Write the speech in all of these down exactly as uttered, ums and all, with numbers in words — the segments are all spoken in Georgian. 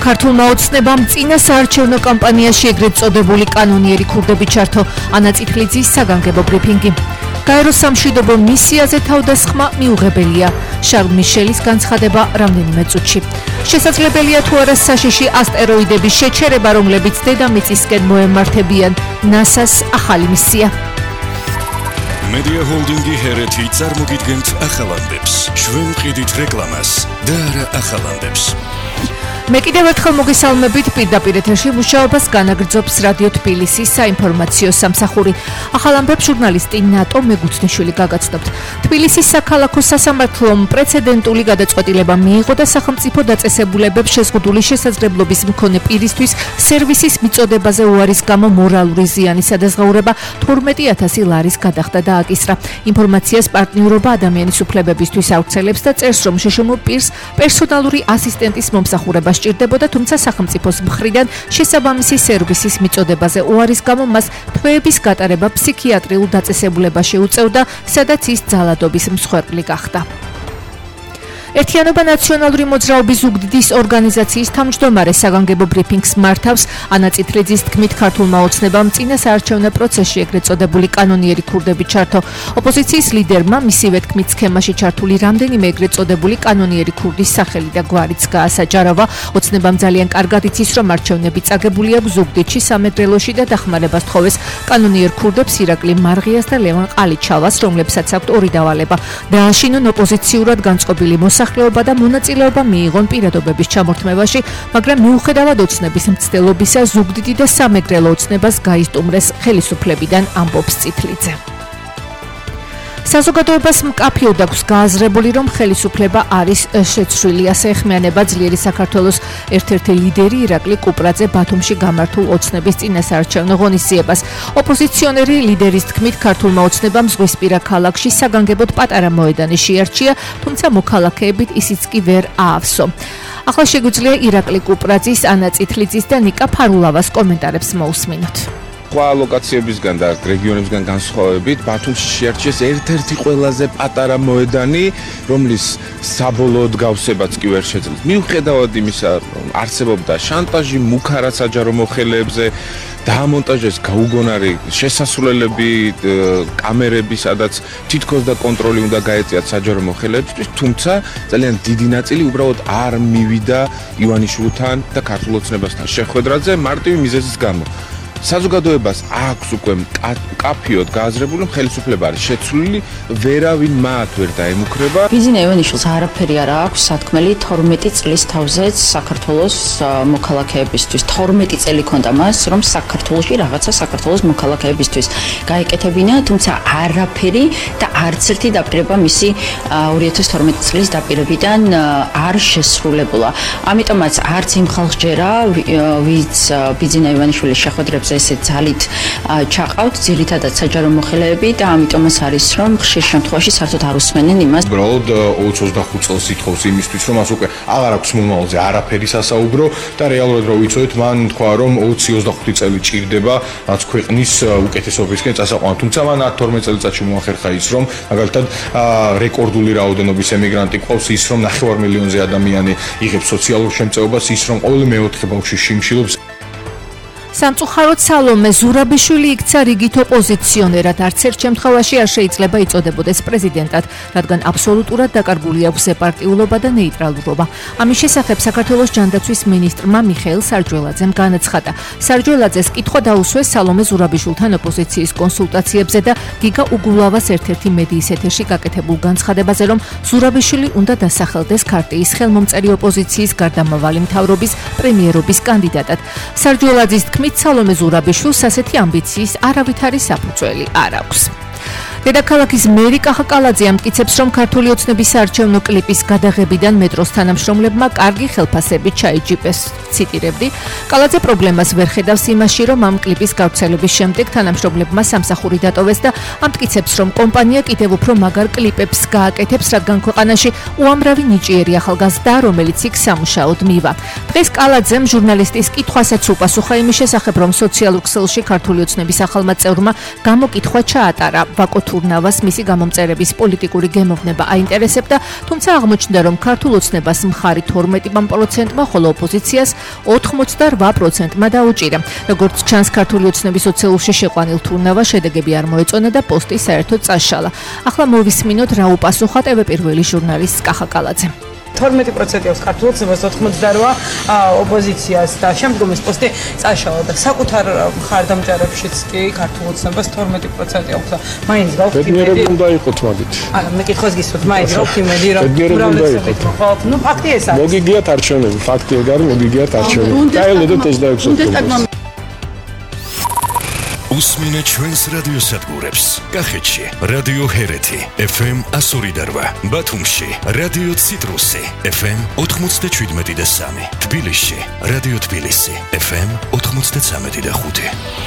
ქართულმა ოცნებამ წინა საარჩევნო კამპანიაში ეგრეთ წოდებული კანონიერი ქურდები ჩართო. ანა წითლიძის საგანგებო ბრიფინგი. გაეროს სამშვიდობო მისიაზე თავდასხმა მიუღებელია. შარლ მიშელის განცხადება რამდენიმე წუთში. შესაძლებელია თუ არა საშიში ასტეროიდების შეჩერება, რომლებიც დედამიწისკენ მოემართებიან. ნასას ახალი მისია. Media Holdingi ჰერეთი წარმოგიდგენთ ახალანდებს. ჩვენ ვყიდით რეკლამას და არა ახალანდებს. მე კიდევ ერთხელ მოგესალმებით პირდაპირ ეთერში მუშაობას განაგრძობს რადიო თბილისის საინფორმაციო სამსახური. ახალ ამბებს ჟურნალისტი ნატო მეგუცნიშვილი გაგაცნობთ. თბილისის საქალაქო სასამართლომ პრეცედენტული გადაწყვეტილება მიიღო და სახელმწიფო დაწესებულებებს შეზღუდული შესაძლებლობის მქონე პირისთვის სერვისის მიწოდებაზე უარის გამო მორალური ზიანის სადაზღაურება თორმეტი ათასი ლარის გადახდა და აკისრა. ინფორმაციას პარტნიორობა ადამიანის უფლებებისთვის ავრცელებს და წერს, რომ შეშმო პირს პერსონალური ასისტენტის მომსახურება ჭირდებოდა, თუმცა სახელმწიფოს მხრიდან შესაბამისი სერვისის მიწოდებაზე უარის გამო მას თვეების გატარება ფსიქიატრიულ დაწესებულებაში უწევდა, სადაც ის ძალადობის მსხვერპლი გახდა. ერთიანობა ნაციონალური მოძრაობის უგდიდის ორგანიზაციის თავმჯდომარე საგანგებო ბრიფინგს მართავს. ანა წითლიძის თქმით, ქართულმა ოცნებამ წინა საარჩევნო პროცესში ეგრეთ წოდებული კანონიერი ქურდები ჩართო. ოპოზიციის ლიდერმა მისივე თქმით სქემაში ჩართული რამდენიმე ეგრეთ წოდებული კანონიერი ქურდის სახელი და გვარიც გაასაჯაროვა. ოცნებამ ძალიან კარგად იცის, რომ არჩევნები წაგებული აქვს ზუგდიდში, სამეგრელოში და დახმარებას თხოვეს კანონიერ ქურდებს ირაკლი მარღიას და ლევან ყალიჩავას, რომლებსაც აქვთ ორი დავალება. დააშინონ ოპოზიციურად განწყობილი მოსახლეობა და მონაწილეობა მიიღონ პირადობების ჩამორთმევაში, მაგრამ მიუხედავად ოცნების მცდელობისა, ზუგდიდი და სამეგრელო ოცნებას გაისტუმრეს ხელისუფლებიდან, ამბობს წითლიძე. საზოგადოებას მკაფიოდ აქვს გააზრებული, რომ ხელისუფლება არის შეცვლილი, ასე ეხმიანება ძლიერი საქართველოს ერთ-ერთი ლიდერი ირაკლი კუპრაძე ბათუმში გამართულ ოცნების წინასაარჩევნო ღონისძიებას. ოპოზიციონერი ლიდერის თქმით, ქართულმა ოცნებამ ზღვისპირა ქალაქში საგანგებოდ პატარა მოედანი შეარჩია, თუმცა მოქალაქეებით ისიც კი ვერ აავსო. ახლა შეგვიძლია ირაკლი კუპრაძის, ანა წითლიძის და ნიკა ფარულავას კომენტარებს მოусმინოთ. სხვა ლოკაციებისგან და რეგიონებისგან განსხვავებით, ბათუმში შეარჩიეს ერთ-ერთი ყველაზე პატარა მოედანი, რომლის საბოლოოდ გავსებაც კი ვერ შეძლეს. მიუხედავად იმისა, არსებობდა შანტაჟი მუქარა საჯარო მოხელეებზე, დაამონტაჟეს გაუგონარი შესასვლელები, კამერები, სადაც თითქოს და კონტროლი უნდა გაეწიათ საჯარო მოხელეებისთვის, თუმცა ძალიან დიდი ნაწილი უბრალოდ არ მივიდა ივანიშვილთან და ქართულ ოცნებასთან შეხვედრაზე მარტივი მიზეზის გამო. საზოგადოებას აქვს უკვე მკაფიოდ გააზრებული, რომ ხელისუფლება არის შეცვლილი, ვერავინ მათ ვერ დაემუქრება. ბიზინა ივანიშვილს არაფერი არ აქვს სათქმელი თორმეტი წლის თავზე საქართველოს მოქალაქეებისთვის. თორმეტი წელი ქონდა მას, რომ საქართველოში რაღაცა საქართველოს მოქალაქეებისთვის გაეკეთებინა, თუმცა არაფერი და არც ერთი დაპირება მისი ორი ათას თორმეტი წლის დაპირებიდან არ შესრულებულა. ამიტომაც არც იმ ხალხს ჯერა, ვინც ბიზინა ივანიშვილის შეხვედრებს ესე ძალით ჩაყავთ, ძირითადად საჯარო მოხელეები და ამიტომაც არის, რომ ხშირ შემთხვევაში საერთოდ არ უსმენენ იმას. უბრალოდ ოცი ოცდახუთ წელს ითხოვს იმისთვის, რომ მას უკვე აღარ აქვს მომავალზე არაფერი სასაუბრო და რეალურად რო ვიცოდეთ, მან თქვა, რომ ოცი ოცდახუთი წელი ჭირდება რაც ქვეყნის უკეთესობისკენ წასაყვანად. თუმცა მან ათ თორმეტ წელიწადში მოახერხა ის, რომ მაგალითად რეკორდული რაოდენობის ემიგრანტი ყავს, ის რომ ნახევარ მილიონზე ადამიანი იღებს სოციალურ შემწეობას, ის რომ ყოველი მეოთხე ბავშვი შიმშილობს. სამწუხაროდ სალომე ზურაბიშვილი იქცა რიგით ოპოზიციონერად, არც ერთ შემთხვევაში არ შეიძლება იწოდებოდეს პრეზიდენტად, რადგან აბსოლუტურად დაკარგული აქვს ეპარტიულობა და ნეიტრალურობა. ამის შესახებ საქართველოს ჯანდაცვის მინისტრმა მიხეილ სარჯველაძემ განაცხადა. სარჯველაძეს კითხვა დაუსვეს სალომე ზურაბიშვილთან ოპოზიციის კონსულტაციებზე და გიგა უგულავას ერთ-ერთი მედიის ეთერში გაკეთებულ განცხადებაზე, რომ ზურაბიშვილი უნდა დასახელდეს ქარტიის ხელმომწერი ოპოზიციის გარდამავალი მთავრობის პრემიერობის კანდიდატად. სარჯველაძის თქმით, სალომე ზურაბიშვილს ასეთი ამბიციის არავითარი საფუძველი არ აქვს. დედაქალაქის მერი კახა კალაძე ამტკიცებს, რომ ქართული ოცნების საარჩევნო კლიპის გადაღებიდან მეტროს თანამშრომლებმა კარგი ხელფასები ჩაიჯიპეს. ციტირებდი, კალაძე პრობლემას ვერ ხედავს იმაში, რომ ამ კლიპის გავრცელების შემდეგ თანამშრომლებმა სამსახური დატოვეს და ამტკიცებს, რომ კომპანია კიდევ უფრო მაგარ კლიპებს გააკეთებს, რადგან ქვეყანაში უამრავი ნიჭიერი ახალგაზრდა, რომელიც იქ სამუშაოდ მივა. დღეს კალაძემ ჟურნალისტის კითხვასაც უპასუხა იმის შესახებ, რომ სოციალურ ქსელში ქართული ოცნების ახალმა წევრმა გამოკითხვა ჩაატარა. ვაკო თურნავას მისი გამომწერების პოლიტიკური გემოვნება აინტერესებდა, თუმცა აღმოჩნდა, რომ ქართულ ოცნებას მხარი თორმეტი პროცენტმა, ხოლო ოპოზიციას ოცდაოთხ პროცენტმა დაუჭირა. როგორც ჩანს, ქართული ოცნების ოცეულში შეყვანილ თურნავას შედეგები არ მოეწონა და პოსტი საერთოდ წაშალა. ახლა მოვისმინოთ, რა უპასუხა ტევ პირველი ჟურნალისტ კახა კალაძემ. თორმეტი პროცენტი აქვს ქართულ ოცნებას, ოცდაოთხ ოპოზიციას და შემდგომ ეს პოსტი წაშალა და საკუთარ მხარდამჭერებშიც კი ქართულ ოცნებას თორმეტი პროცენტი აქვს და მაინც გავხდი ბედნიერები უნდა იყოთ მაგით. არა, მე კითხავს გისურვებთ, მაინც გავხდი მედი რომ ბედნიერები უნდა იყოთ. ნუ ფაქტი ეს არის. მოგიგიათ არჩევნები, ფაქტი ეგ არის, მოგიგიათ არჩევნები. დაელოდოთ ოცდაექვსი ოქტომბერს. უსმინეთ ჩვენს რადიოსადგურებს. კახეთში რადიო ჰერეთი ეფ ემ εκατო ორი და რვა, ბათუმში რადიო ციტრუსი ეფ ემ ოთხმოცდაშვიდმეტი და სამი, თბილისში რადიო თბილისი ეფ ემ ოთხმოცდაცამეტი და ხუთი.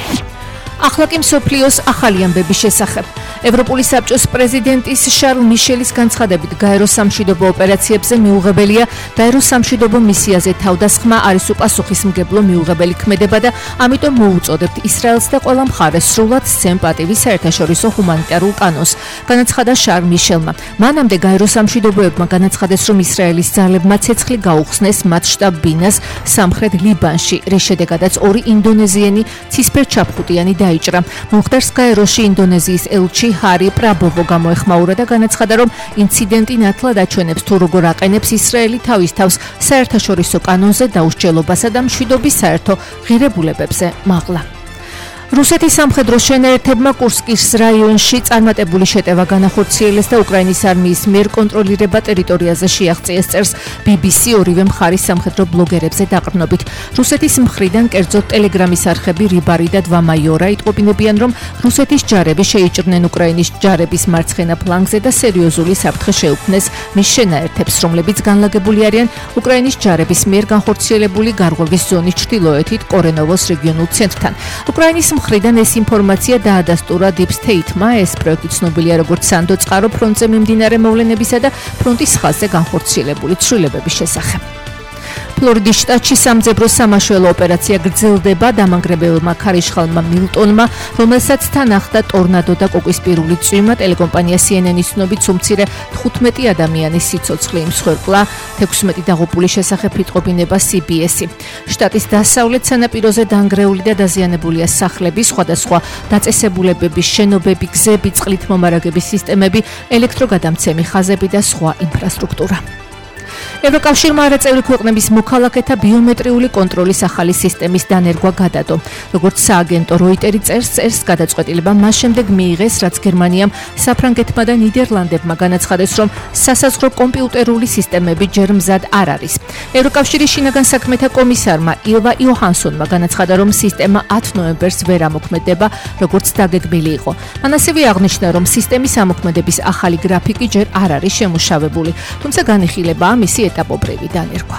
ახლა კი მსოფლიოს ახალი ამბების შესახებ. ევროპული საბჭოს პრეზიდენტის შარლ მიშელის განცხადებით, გაეროს სამშვიდობო ოპერაციებზე მიუღებელია გაეროს სამშვიდობო მისიაზე თავდასხმა არის უპასუხისმგებლო მიუღებელი ქმედება და ამიტომ მოუწოდებთ ისრაელს და ყველა მხარეს სრულად სცემ პატივი საერთაშორისო ჰუმანიტარულ კანონს. განაცხადა შარლ მიშელმა. მანამდე გაეროს სამშვიდობოებმა განაცხადეს, რომ ისრაელის ძალებმა ცეცხლი გაუხსნეს მათ შტაბ ბინას სამხრეთ ლიბანში, რის შედეგადაც ორი ინდონეზიელი ცისფერ ჩაფხუტიანი დაიჭრა. მომხდარს გაეროში ინდონეზიის ელჩი ჰარი პრაბოვო გამოეხმაურა და განაცხადა, რომ ინციდენტი ნათლად აჩვენებს თუ როგორ აყენებს ისრაელი თავის თავს საერთაშორისო კანონზე დაუსჯელობასა და მშვიდობის საერთო ღირებულებებზე მაღლა. რუსეთის სამხედრო შენაერთებმა კურსკის რაიონში წარმატებული შეტევა განახორციელეს და უკრაინის არმიის მიერ კონტროლირება ტერიტორიაზე შეაღწიეს წერს ბი ბი სი ორივე მხარის სამხედრო ბლოგერებზე დაყრდნობით. რუსეთის მხრიდან კერძოდ ტელეგრამის არხები რიბარი და დვამაიორა იტყობინებიან, რომ რუსეთის ჯარები შეიჭრნენ უკრაინის ჯარების მარცხენა ფლანგზე და სერიოზული საფრთხე შეუქმნეს მის შენაერთებს, რომლებიც განლაგებული არიან უკრაინის ჯარების მიერ განხორციელებული გარღვევის ზონის ჩრდილოეთით კორენოვოს რეგიონულ ცენტრთან. უკრაინის მხრიდან ეს ინფორმაცია დაადასტურა Deep State-მა, ეს პროექტი ცნობილია როგორც სანდო წყარო ფრონტზე მიმდინარე მოვლენებისა და ფრონტის ხაზზე განხორციელებული ცვლილებების შესახებ. ფლორიდის შტატში სამძებრო სამაშველო ოპერაცია გრძელდება დამანგრებელმა ქარიშხალმა მილტონმა, რომელსაც თან ახლდა ტორნადო და კოკისპირული წვიმა. ტელეკომპანია სი ენ ენ-ის ცნობით, უმცირე თხუთმეტი ადამიანის სიცოცხლე იმსხვერპლა, თექვსმეტი დაღუპული შესახებ იტყობინება სი ბი ესი. შტატის დასავლეთ სანაპიროზე დანგრეული და დაზიანებულია სახლები, სხვადასხვა დაწესებულებების შენობები, გზები, წყლით მომარაგების სისტემები, ელექტროგადამცემი ხაზები და სხვა ინფრასტრუქტურა. ევროკავშირმა არაწევრი ქვეყნების მოქალაქეთა ბიომეტრიული კონტროლის ახალი სისტემის დანერგვა გადადო. როგორც სააგენტო როიტერი წერს, წერს გადაწყვეტილება მას შემდეგ მიიღეს, რაც გერმანიამ, საფრანგეთმა და ნიდერლანდებმა განაცხადეს, რომ სასაზღვრო კომპიუტერული სისტემები ჯერ მზად არ არის. ევროკავშირის შინაგან საქმეთა კომისარმა ილვა იოჰანსონმა განაცხადა, რომ სისტემა ათი ნოემბერს ვერ ამოქმედება, როგორც დაგეგმილი იყო. მან ასევე აღნიშნა, რომ სისტემის ამოქმედების ახალი გრაფიკი ჯერ არ არის შემუშავებული, თუმცა განიხილება მისი ეტაპობრივი დანერგვა.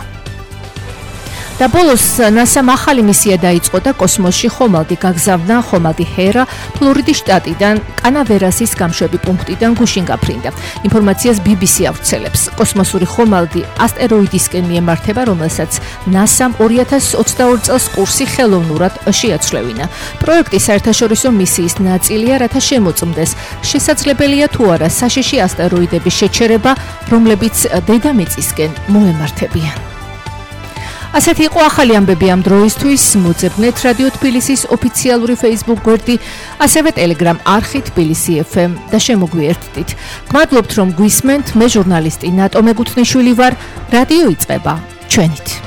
და ბოლოს ნასამ ახალი მისია დაიწყო და კოსმოსში ხომალდი გაგზავნა ხომალდი ჰერა ფლორიდის შტატიდან კანავერასის გამშვები პუნქტიდან გუშინ გაფრინდა. ინფორმაციას ბი ბი სი ავრცელებს. კოსმოსური ხომალდი ასტეროიდისკენ მიემართება, რომელსაც ნასამ ორი ათას ოცდაორი წელს კურსი ხელოვნურად შეაცვლევინა. პროექტი საერთაშორისო მისიის ნაწილია, რათა შემოწმდეს შესაძლებელია თუ არა საშიში ასტეროიდების შეჩერება, რომლებიც დედამიწისკენ მოემართებიან. ასეთი იყო ახალი ამბები ამ დროისთვის. მოძებნეთ რადიო თბილისის ოფიციალური Facebook გვერდი, ასევე Telegram არხი თბილისი ეფ ემ და შემოგვიერთდით. გმადლობთ, რომ გვისმენთ. მე ჟურნალისტი ნატო მეგუთნიშვილი ვარ. რადიო იწყება ჩვენით.